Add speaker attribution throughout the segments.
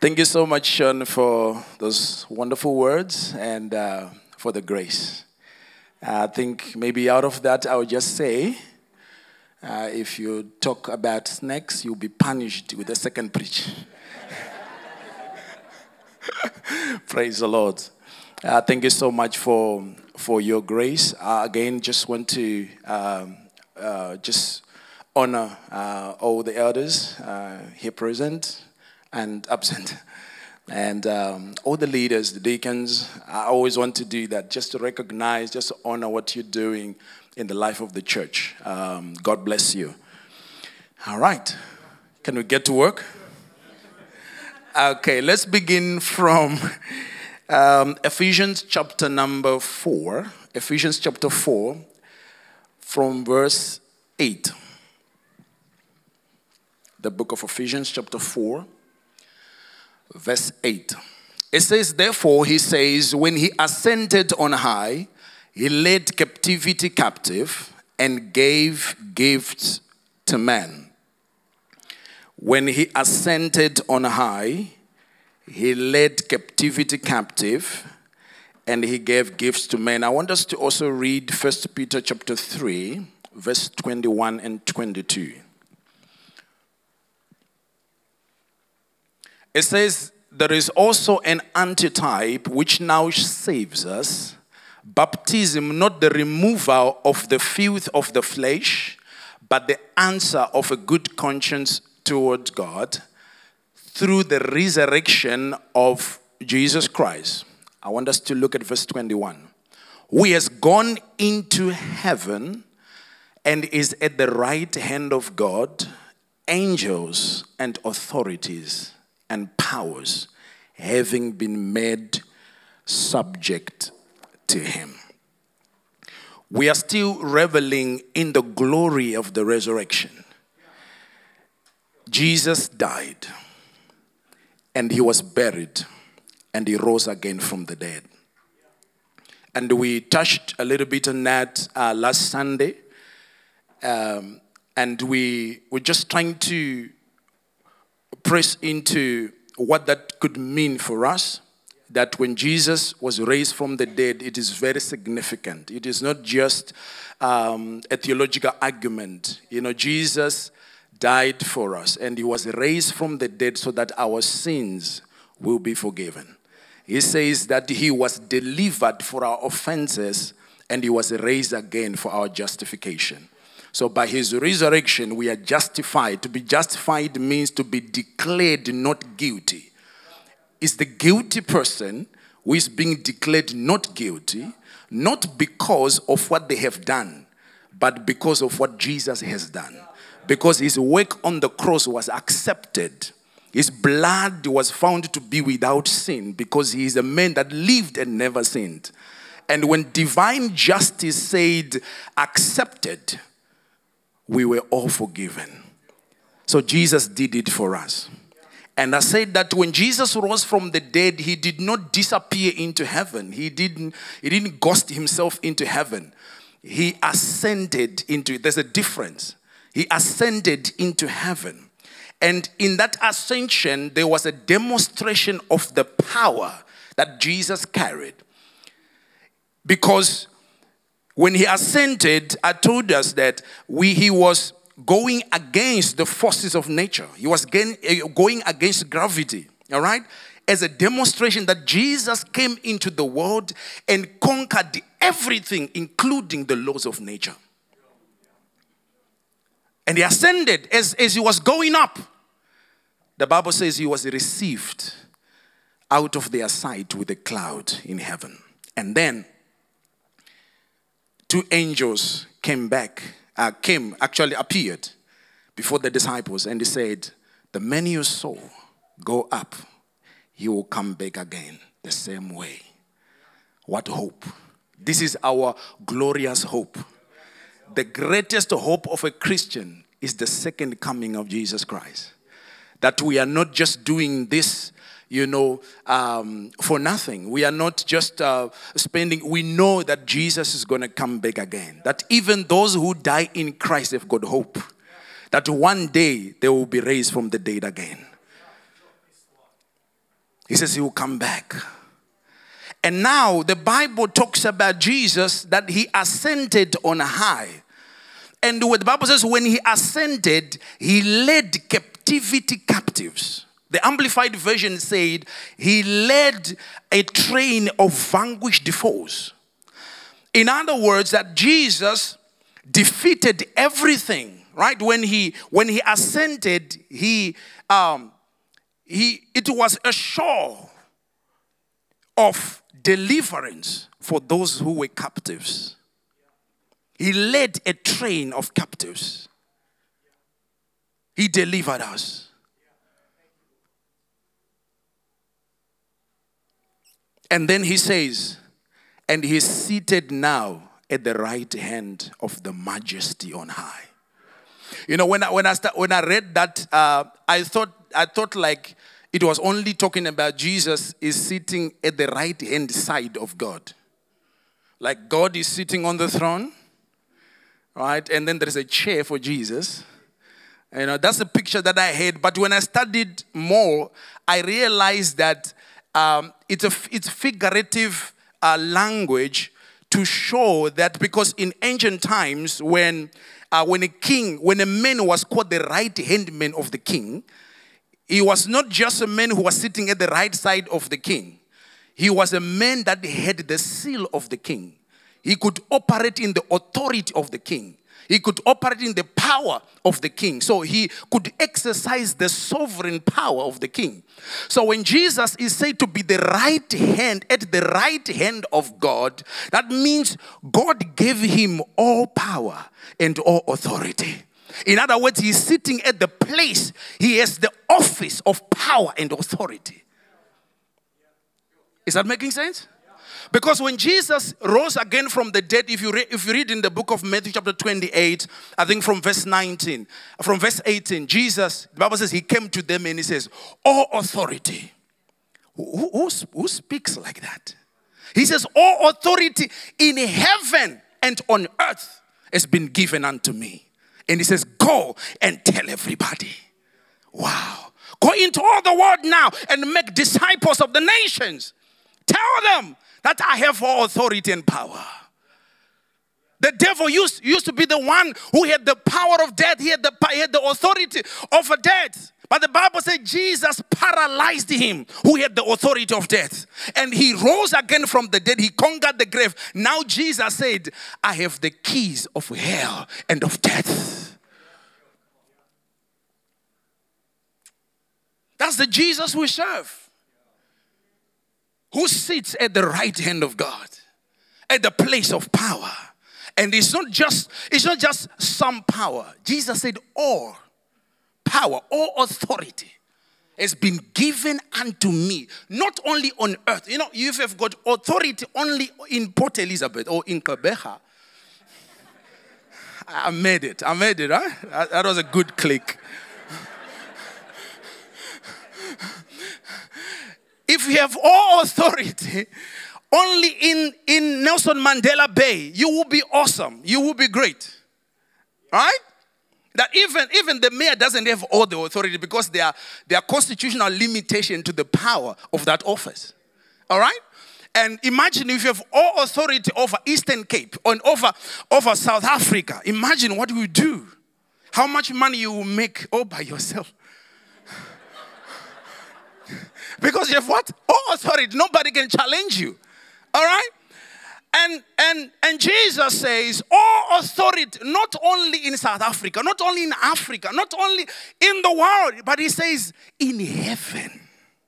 Speaker 1: Thank you so much, Sean, for those wonderful words and for the grace. I think maybe out of that, I would just say, if you talk about snakes, you'll be punished with a second preach. Praise the Lord. Thank you so much for your grace. Again, just want to just honor all the elders here present and absent. And all the leaders, the deacons, I always want to do that, just to recognize, just to honor what you're doing in the life of the church. God bless you. All right. Can we get to work? Okay, let's begin from Ephesians chapter number 4. Ephesians chapter 4, from verse 8. The book of Ephesians chapter 4. Verse 8. It says, therefore, he says, when he ascended on high, he led captivity captive and gave gifts to men. When he ascended on high, he led captivity captive and he gave gifts to men. I want us to also read 1 Peter chapter 3, verse 21 and 22. It says, there is also an antitype which now saves us, baptism, not the removal of the filth of the flesh, but the answer of a good conscience toward God through the resurrection of Jesus Christ. I want us to look at verse 21. Who has gone into heaven and is at the right hand of God, angels and authorities and powers having been made subject to him. We are still reveling in the glory of the resurrection. Jesus died and he was buried and he rose again from the dead. And we touched a little bit on that last Sunday. And we were just trying to press into what that could mean for us, that when Jesus was raised from the dead, it is very significant. It is not just a theological argument. You know, Jesus died for us and he was raised from the dead so that our sins will be forgiven. He says that he was delivered for our offenses and he was raised again for our justification. So by his resurrection, we are justified. To be justified means to be declared not guilty. It's the guilty person who is being declared not guilty, not because of what they have done, but because of what Jesus has done. Because his work on the cross was accepted. His blood was found to be without sin because he is a man that lived and never sinned. And when divine justice said accepted, we were all forgiven. So Jesus did it for us. And I said that when Jesus rose from the dead, he did not disappear into heaven. He didn't ghost himself into heaven. He ascended into it. There's a difference. He ascended into heaven. And in that ascension, there was a demonstration of the power that Jesus carried. Because when he ascended, I told us that he was going against the forces of nature. He was going against gravity, all right? As a demonstration that Jesus came into the world and conquered everything, including the laws of nature. And he ascended as he was going up. The Bible says he was received out of their sight with a cloud in heaven. And then two angels appeared before the disciples, and they said, the man you saw go up, he will come back again the same way. What hope. This is our glorious hope. The greatest hope of a Christian is the second coming of Jesus Christ. That we are not just doing this, for nothing. We are not just we know that Jesus is going to come back again. That even those who die in Christ have got hope. That one day they will be raised from the dead again. He says he will come back. And now the Bible talks about Jesus, that he ascended on high. And what the Bible says, when he ascended, he led captivity captives. The Amplified Version said, he led a train of vanquished foes. In other words, that Jesus defeated everything, right? When he ascended, it was a show of deliverance for those who were captives. He led a train of captives. He delivered us. And then he says, and he is seated now at the right hand of the Majesty on high. You know, when I read that, I thought like it was only talking about Jesus is sitting at the right hand side of God. Like God is sitting on the throne, right? And then there is a chair for Jesus. You know, that's the picture that I had. But when I studied more, I realized that it's figurative language to show that, because in ancient times when a man was called the right hand man of the king, he was not just a man who was sitting at the right side of the king. He was a man that had the seal of the king. He could operate in the authority of the king. He could operate in the power of the king. So he could exercise the sovereign power of the king. So when Jesus is said to be at the right hand of God, that means God gave him all power and all authority. In other words, he's sitting at the place. He has the office of power and authority. Is that making sense? Because when Jesus rose again from the dead, if you read in the book of Matthew chapter 28, I think from verse 18, Jesus, the Bible says he came to them and he says, all authority. Who speaks like that? He says, all authority in heaven and on earth has been given unto me. And he says, go and tell everybody. Wow. Go into all the world now and make disciples of the nations. Tell them that I have all authority and power. The devil used to be the one who had the power of death. He had the authority over death. But the Bible said Jesus paralyzed him who had the authority of death. And he rose again from the dead. He conquered the grave. Now Jesus said, I have the keys of hell and of death. That's the Jesus we serve. Who sits at the right hand of God, at the place of power. And it's not just some power. Jesus said all power, all authority has been given unto me, not only on earth. You know, you have got authority only in Port Elizabeth or in Kabeja. I made it, right? That was a good click. If you have all authority only in Nelson Mandela Bay, you will be awesome. You will be great. Right? That even the mayor doesn't have all the authority because there are constitutional limitation to the power of that office. All right? And imagine if you have all authority over Eastern Cape and over South Africa. Imagine what we do. How much money you will make all by yourself. Because you have what? All authority. Nobody can challenge you. All right? And Jesus says, all authority, not only in South Africa, not only in Africa, not only in the world, but he says, in heaven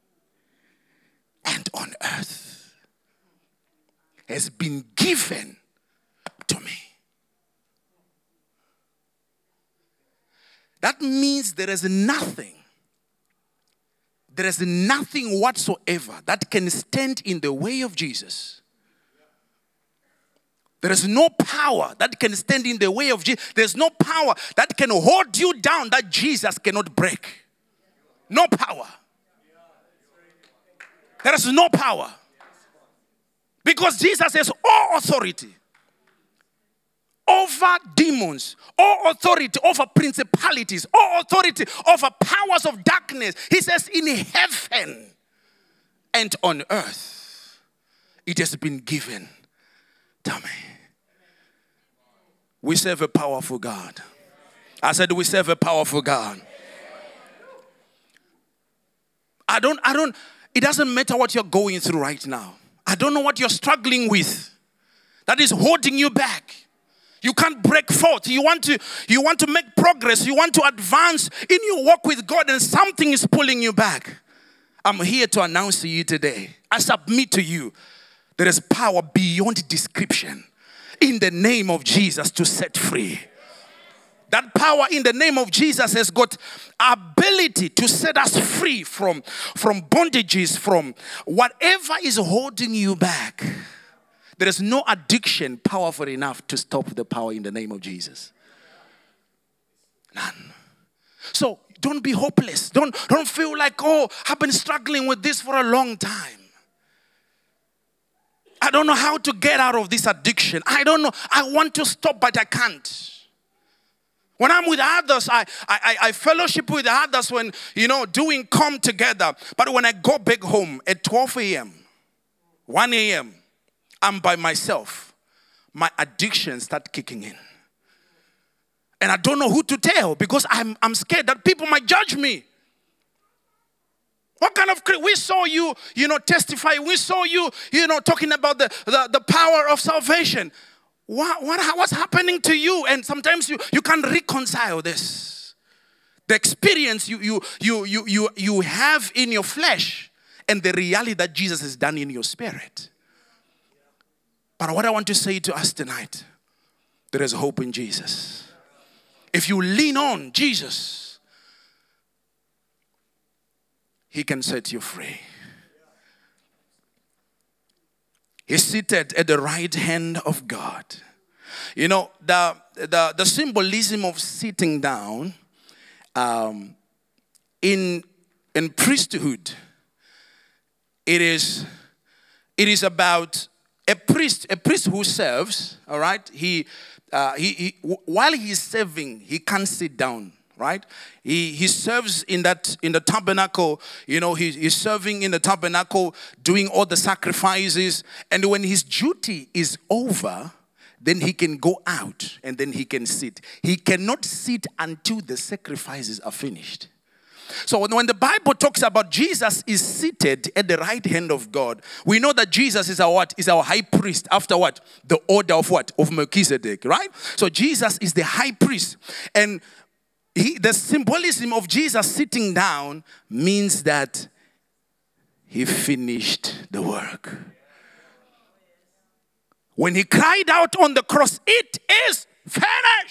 Speaker 1: and on earth has been given to me. That means there is nothing whatsoever that can stand in the way of Jesus. There is no power that can stand in the way of Jesus. There's no power that can hold you down that Jesus cannot break. No power. There is no power. Because Jesus has all authority over demons, all authority over principalities, all authority over powers of darkness. He says in heaven and on earth, it has been given to me. We serve a powerful God. I said we serve a powerful God. It doesn't matter what you're going through right now. I don't know what you're struggling with that is holding you back. You can't break forth. You want to make progress. You want to advance in your walk with God, and something is pulling you back. I'm here to announce to you today, I submit to you, there is power beyond description in the name of Jesus to set free. That power in the name of Jesus has got ability to set us free from bondages, from whatever is holding you back. There is no addiction powerful enough to stop the power in the name of Jesus. None. So don't be hopeless. Don't feel like, oh, I've been struggling with this for a long time. I don't know how to get out of this addiction. I don't know. I want to stop, but I can't. When I'm with others, I fellowship with others when, doing come together. But when I go back home at 12 a.m., 1 a.m., I'm by myself. My addictions start kicking in. And I don't know who to tell because I'm scared that people might judge me. What kind of, we saw you, testify. We saw you, talking about the power of salvation. What's happening to you? And sometimes you can't reconcile this. The experience you have in your flesh and the reality that Jesus has done in your spirit. But what I want to say to us tonight, there is hope in Jesus. If you lean on Jesus, He can set you free. He's seated at the right hand of God. The symbolism of sitting down in priesthood, it is about a priest who serves, all right? He while he's serving, he can't sit down, right? He serves in the tabernacle, he's serving in the tabernacle, doing all the sacrifices, and when his duty is over, then he can go out and then he can sit. He cannot sit until the sacrifices are finished. So when the Bible talks about Jesus is seated at the right hand of God, we know that Jesus is our what? Is our high priest after what? The order of what? Of Melchizedek, right? So Jesus is the high priest. And the symbolism of Jesus sitting down means that he finished the work. When he cried out on the cross, it is finished.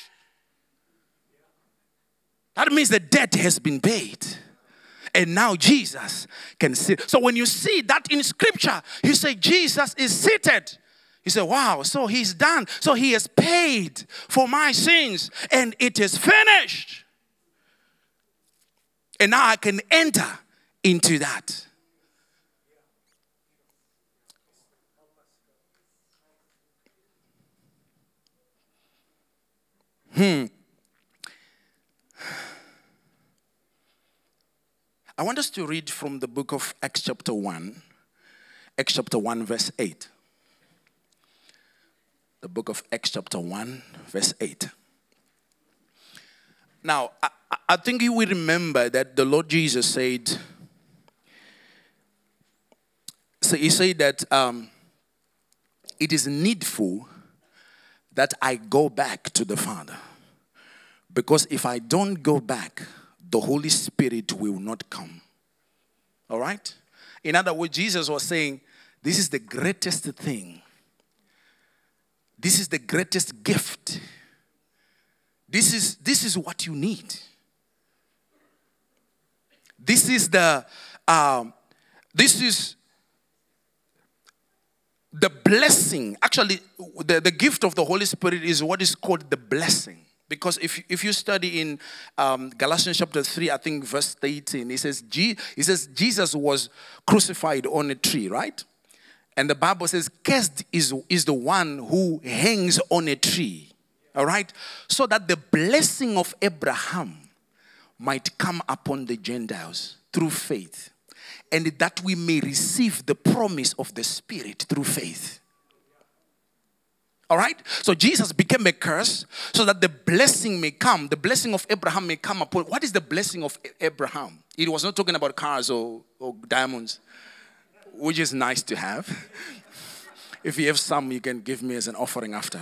Speaker 1: That means the debt has been paid. And now Jesus can sit. So when you see that in scripture, you say Jesus is seated. You say, wow, so he's done. So he has paid for my sins and it is finished. And now I can enter into that. I want us to read from the book of Acts chapter 1. Acts chapter 1 verse 8. The book of Acts chapter 1 verse 8. Now, I think you will remember that the Lord Jesus said, he said that it is needful that I go back to the Father. Because if I don't go back, the Holy Spirit will not come. All right? In other words, Jesus was saying, this is the greatest thing. This is the greatest gift. This is what you need. This is the blessing. Actually, the gift of the Holy Spirit is what is called the blessing. Because if you study in Galatians chapter 3, I think verse 18, it says Jesus was crucified on a tree, right? And the Bible says, cursed is the one who hangs on a tree, all right? So that the blessing of Abraham might come upon the Gentiles through faith. and that we may receive the promise of the Spirit through faith. All right? So Jesus became a curse so that the blessing may come. The blessing of Abraham may come upon. What is the blessing of Abraham? It was not talking about cars or diamonds, which is nice to have. If you have some, you can give me as an offering after.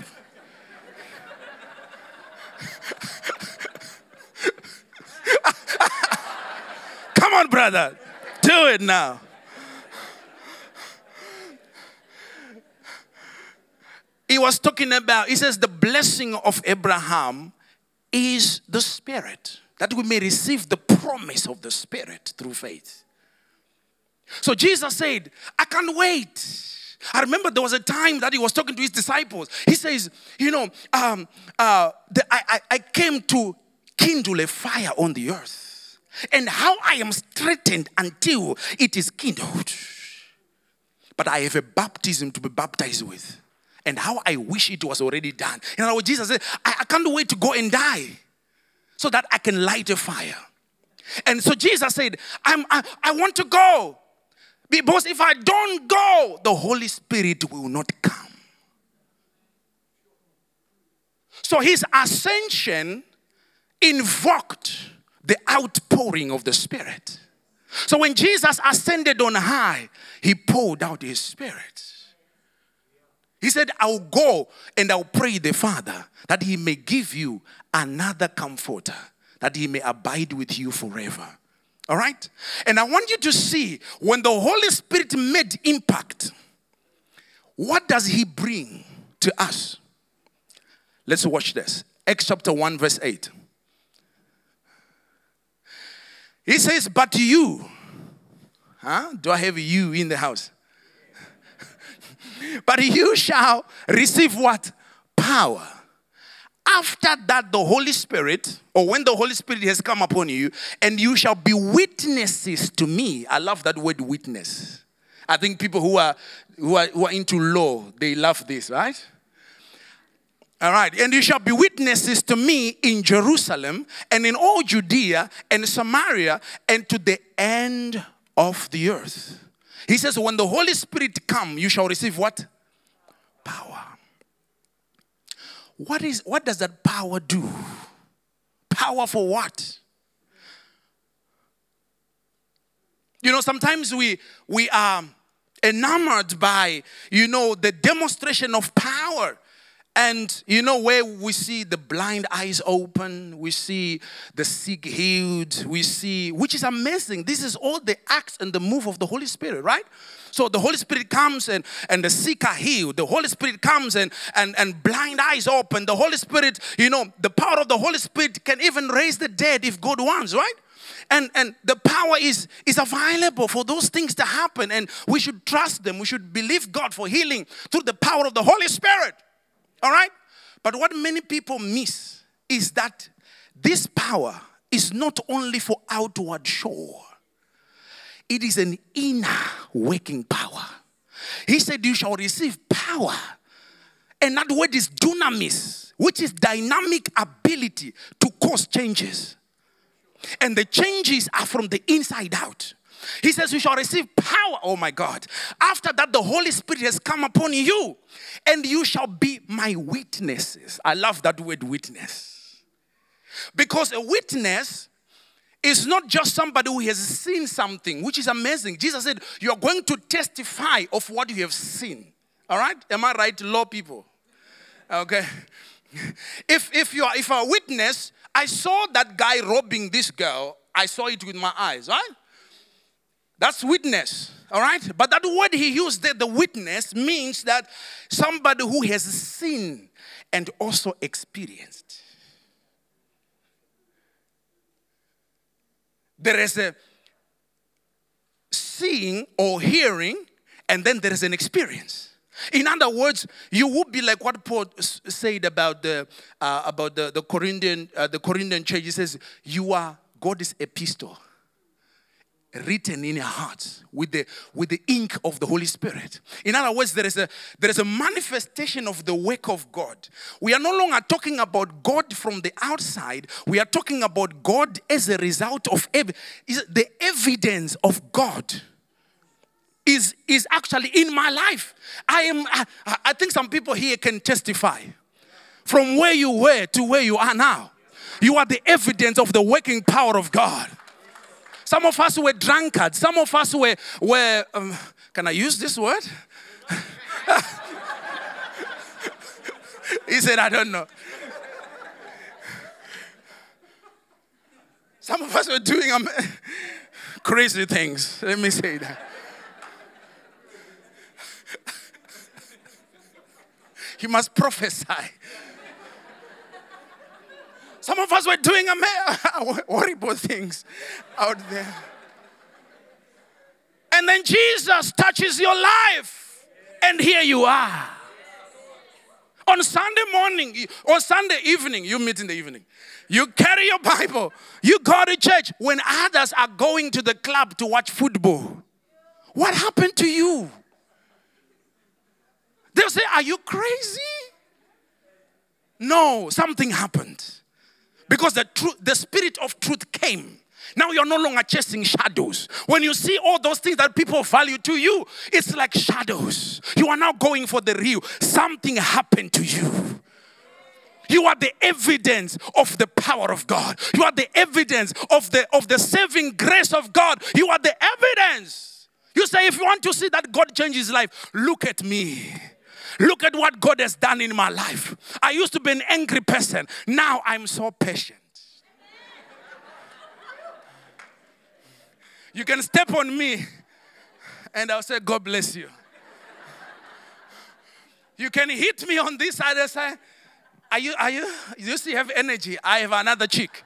Speaker 1: Come on, brother. Do it now. He was talking about, he says, the blessing of Abraham is the Spirit, that we may receive the promise of the Spirit through faith. So Jesus said, I can't wait. I remember there was a time that he was talking to his disciples. He says, I came to kindle a fire on the earth, and how I am strengthened until it is kindled. But I have a baptism to be baptized with, and how I wish it was already done. In other words, Jesus said, I can't wait to go and die so that I can light a fire. And so Jesus said, I want to go. Because if I don't go, the Holy Spirit will not come. So his ascension invoked the outpouring of the Spirit. So when Jesus ascended on high, he poured out his Spirit. He said, I'll go and I'll pray the Father that he may give you another comforter, that he may abide with you forever. All right? And I want you to see, when the Holy Spirit made impact, what does he bring to us? Let's watch this. Acts chapter 1 verse 8. He says, but you, do I have you in the house? But you shall receive what? Power. After that, the Holy Spirit, or when the Holy Spirit has come upon you, and you shall be witnesses to me. I love that word, witness. I think people who are into law, they love this, right? All right. And you shall be witnesses to me in Jerusalem and in all Judea and Samaria and to the end of the earth. He says, when the Holy Spirit come, you shall receive what? Power. What does that power do? Power for what? You know, sometimes we are enamored by, the demonstration of power. And, where we see the blind eyes open, we see the sick healed, we see, which is amazing. This is all the acts and the move of the Holy Spirit, right? So the Holy Spirit comes and the sick are healed. The Holy Spirit comes and blind eyes open. The Holy Spirit, the power of the Holy Spirit can even raise the dead if God wants, right? And the power is available for those things to happen. And we should trust them. We should believe God for healing through the power of the Holy Spirit. All right? But what many people miss is that this power is not only for outward show. It is an inner working power. He said, you shall receive power. And that word is dunamis, which is dynamic ability to cause changes. And the changes are from the inside out. He says, you shall receive power. Oh my God. After that, the Holy Spirit has come upon you. And you shall be my witnesses. I love that word, witness. Because a witness is not just somebody who has seen something, which is amazing. Jesus said, you are going to testify of what you have seen. All right? Am I right, law people? Okay. If you're a witness, I saw that guy robbing this girl. I saw it with my eyes, right? That's witness, all right? But that word he used there, the witness, means that somebody who has seen and also experienced. There is a seeing or hearing, and then there is an experience. In other words, you would be like what Paul said about the Corinthian church. He says, you are God's epistle, written in your hearts with the ink of the Holy Spirit. In other words, there is a manifestation of the work of God. We are no longer talking about God from the outside. We are talking about God as a result of the evidence of God is actually in my life. I think some people here can testify. From where you were to where you are now, you are the evidence of the working power of God. Some of us were drunkards. Some of us were can I use this word? He said, I don't know. Some of us were doing crazy things. Let me say that. You must prophesy. Some of us were doing horrible things out there. And then Jesus touches your life. And here you are. On Sunday morning or Sunday evening, you meet in the evening. You carry your Bible. You go to church when others are going to the club to watch football. What happened to you? They'll say, are you crazy? No, something happened. Because the Spirit of truth came. Now you're no longer chasing shadows. When you see all those things that people value to you, it's like shadows. You are now going for the real. Something happened to you. You are the evidence of the power of God. You are the evidence of the saving grace of God. You are the evidence. You say, if you want to see that God changes life, look at me. Look at what God has done in my life. I used to be an angry person. Now I'm so patient. You can step on me and I'll say, God bless you. You can hit me on this side and say, you still have energy? I have another cheek.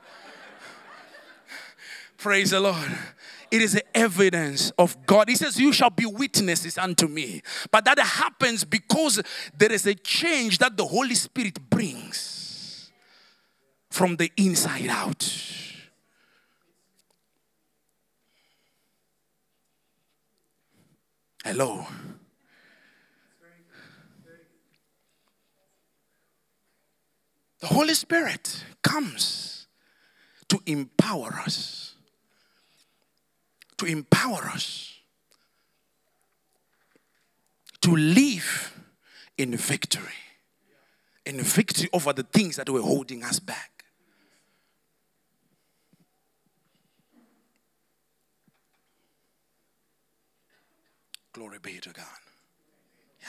Speaker 1: Praise the Lord. It is the evidence of God. He says, you shall be witnesses unto me. But that happens because there is a change that the Holy Spirit brings from the inside out. Hello. The Holy Spirit comes to empower us. To empower us. To live in victory. In victory over the things that were holding us back. Glory be to God. Yeah.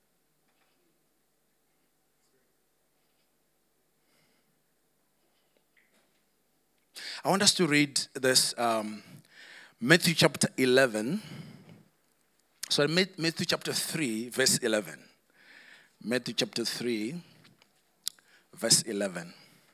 Speaker 1: I want us to read this Matthew chapter 11. So Matthew chapter 3, verse 11. Matthew chapter 3, verse 11.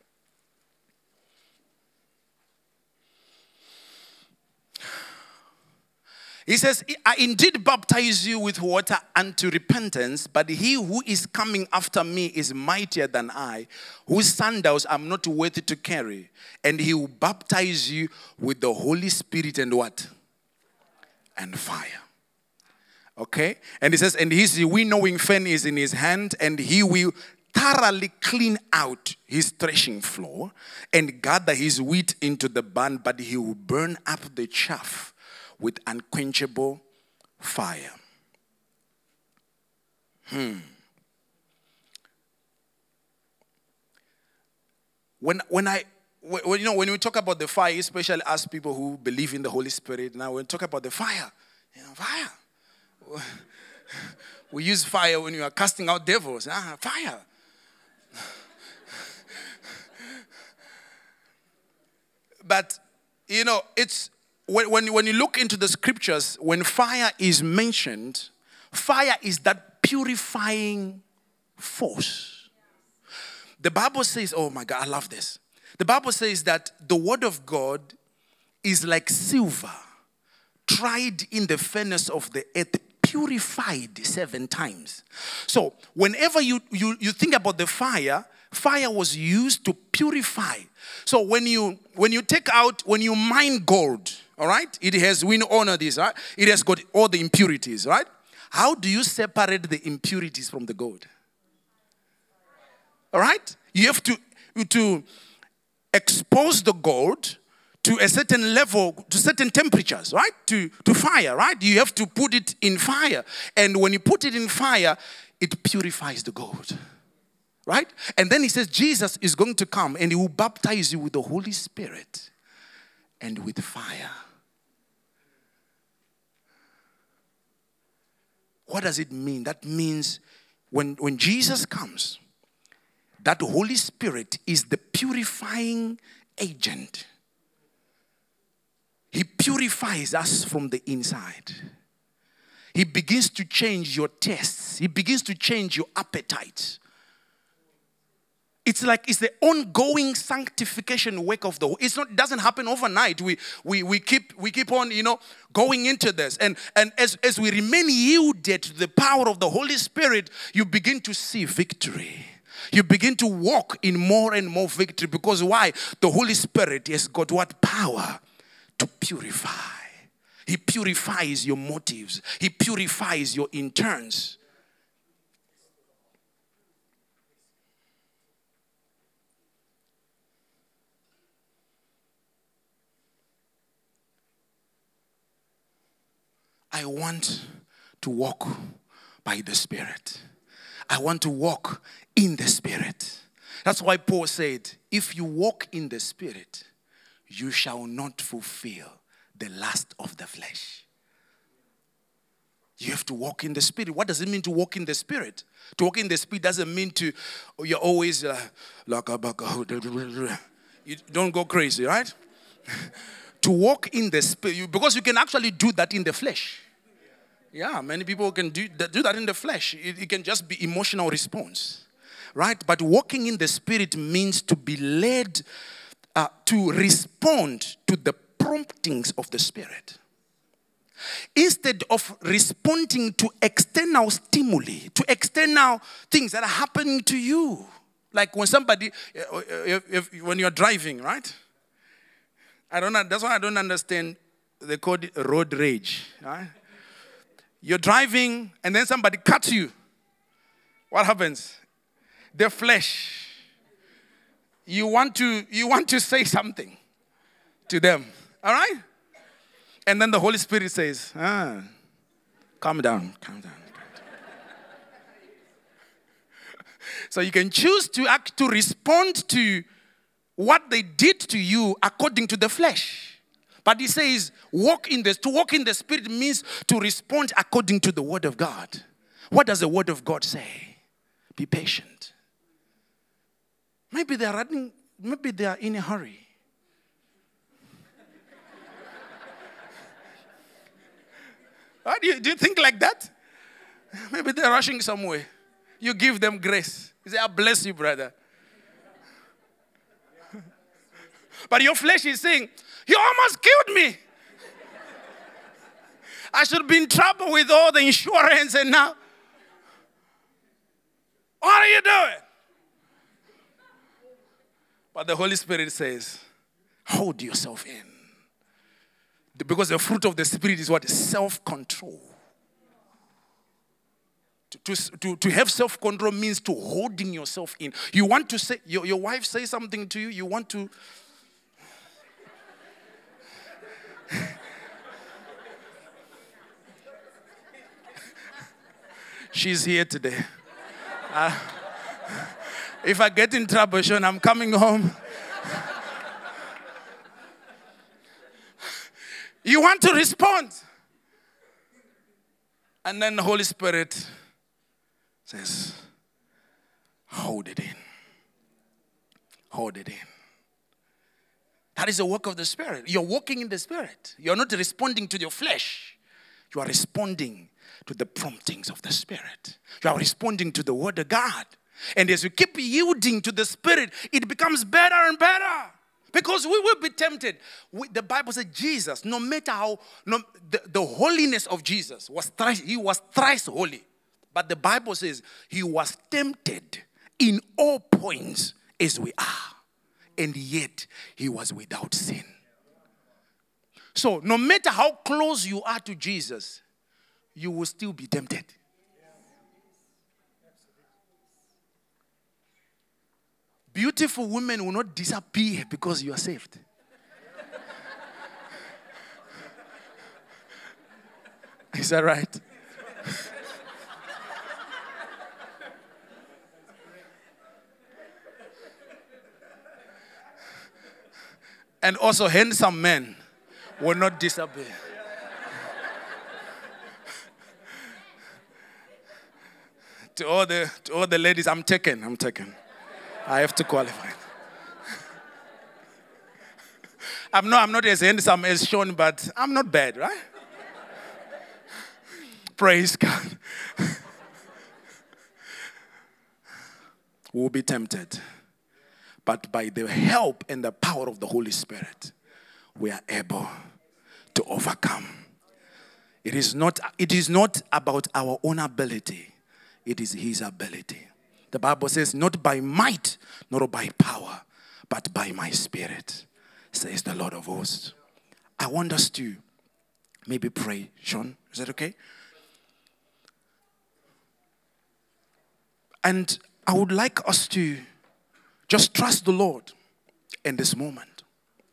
Speaker 1: He says, I indeed baptize you with water unto repentance, but he who is coming after me is mightier than I, whose sandals I'm not worthy to carry. And he will baptize you with the Holy Spirit and what? And fire. Okay? And he says, and his winnowing fan is in his hand, and he will thoroughly clean out his threshing floor and gather his wheat into the barn, but he will burn up the chaff with unquenchable fire. When we talk about the fire, especially as people who believe in the Holy Spirit, now when we talk about the fire, fire. We use fire when you are casting out devils. Fire. But it's when you look into the scriptures, when fire is mentioned, fire is that purifying force. The Bible says, oh my God, I love this. The Bible says that the word of God is like silver, tried in the furnace of the earth, purified 7 times. So whenever you think about the fire was used to purify. So when you mine gold, all right, we honor this, right? It has got all the impurities, right? How do you separate the impurities from the gold? All right? You have to expose the gold to a certain level, to certain temperatures, right? To fire, right? You have to put it in fire. And when you put it in fire, it purifies the gold, right? And then he says Jesus is going to come and he will baptize you with the Holy Spirit and with fire. What does it mean? That means when Jesus comes, that Holy Spirit is the purifying agent. He purifies us from the inside. He begins to change your tastes. He begins to change your appetite. It's the ongoing sanctification work of the Holy. It doesn't happen overnight. We keep on, going into this. And as we remain yielded to the power of the Holy Spirit, you begin to see victory. You begin to walk in more and more victory. Because why? The Holy Spirit has got what? Power to purify. He purifies your motives. He purifies your intents. I want to walk by the Spirit. I want to walk in the Spirit. That's why Paul said, if you walk in the Spirit, you shall not fulfill the lust of the flesh. You have to walk in the Spirit. What does it mean to walk in the Spirit? To walk in the Spirit doesn't mean you're always you don't go crazy, right? To walk in the Spirit, because you can actually do that in the flesh. Yeah, many people can do that in the flesh. It can just be emotional response, right? But walking in the Spirit means to be led to respond to the promptings of the Spirit. Instead of responding to external stimuli, to external things that are happening to you. Like when when you're driving, right? That's why I don't understand, they call it road rage, right? You're driving and then somebody cuts you. What happens? The flesh. You want to say something to them. All right? And then the Holy Spirit says, calm down. So you can choose to respond to what they did to you according to the flesh. But he says, to walk in the Spirit means to respond according to the Word of God. What does the Word of God say? Be patient. Maybe they are running, maybe they are in a hurry. Do you think like that? Maybe they're rushing somewhere. You give them grace. You say, I bless you, brother. But your flesh is saying, you almost killed me. I should be in trouble with all the insurance and now. What are you doing? But the Holy Spirit says, hold yourself in. Because the fruit of the Spirit is what? Self-control. To have self-control means to holding yourself in. You want to say, your wife say something to you, you want to. She's here today. If I get in trouble, Sean, I'm coming home. You want to respond. And then the Holy Spirit says, hold it in. Hold it in. That is the work of the Spirit. You're walking in the Spirit. You're not responding to your flesh. You are responding to the promptings of the Spirit. You are responding to the Word of God. And as you keep yielding to the Spirit, it becomes better and better. Because we will be tempted. The Bible says Jesus, no matter how, the holiness of Jesus, he was thrice holy. But the Bible says he was tempted in all points as we are. And yet he was without sin. So no matter how close you are to Jesus, you will still be tempted. Beautiful women will not disappear because you are saved. Is that right? And also handsome men will not disappear. To all the ladies, I'm taken. I have to qualify. I'm not as handsome as Sean, but I'm not bad, right? Praise God. We'll be tempted. But by the help and the power of the Holy Spirit, we are able to overcome. It is not about our own ability. It is His ability. The Bible says, not by might, nor by power, but by my Spirit, says the Lord of hosts. I want us to maybe pray. Sean, is that okay? And I would like us to just trust the Lord in this moment.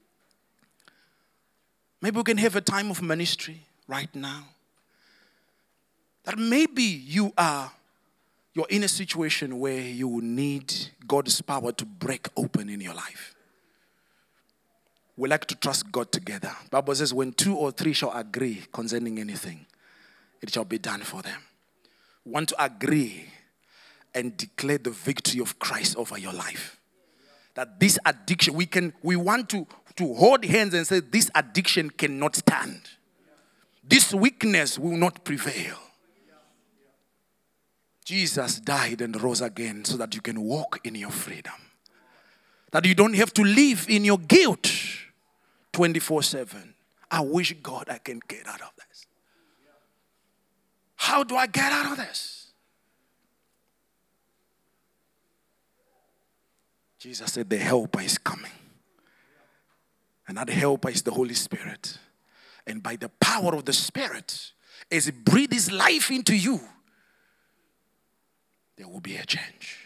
Speaker 1: Maybe we can have a time of ministry right now. That maybe you're in a situation where you need God's power to break open in your life. We like to trust God together. The Bible says, when 2 or 3 shall agree concerning anything, it shall be done for them. We want to agree and declare the victory of Christ over your life. That this addiction, we want to hold hands and say, this addiction cannot stand. This weakness will not prevail. Jesus died and rose again so that you can walk in your freedom. That you don't have to live in your guilt 24/7. I wish God I can get out of this. How do I get out of this? Jesus said the helper is coming. And that helper is the Holy Spirit. And by the power of the Spirit, as He breathes His life into you, there will be a change.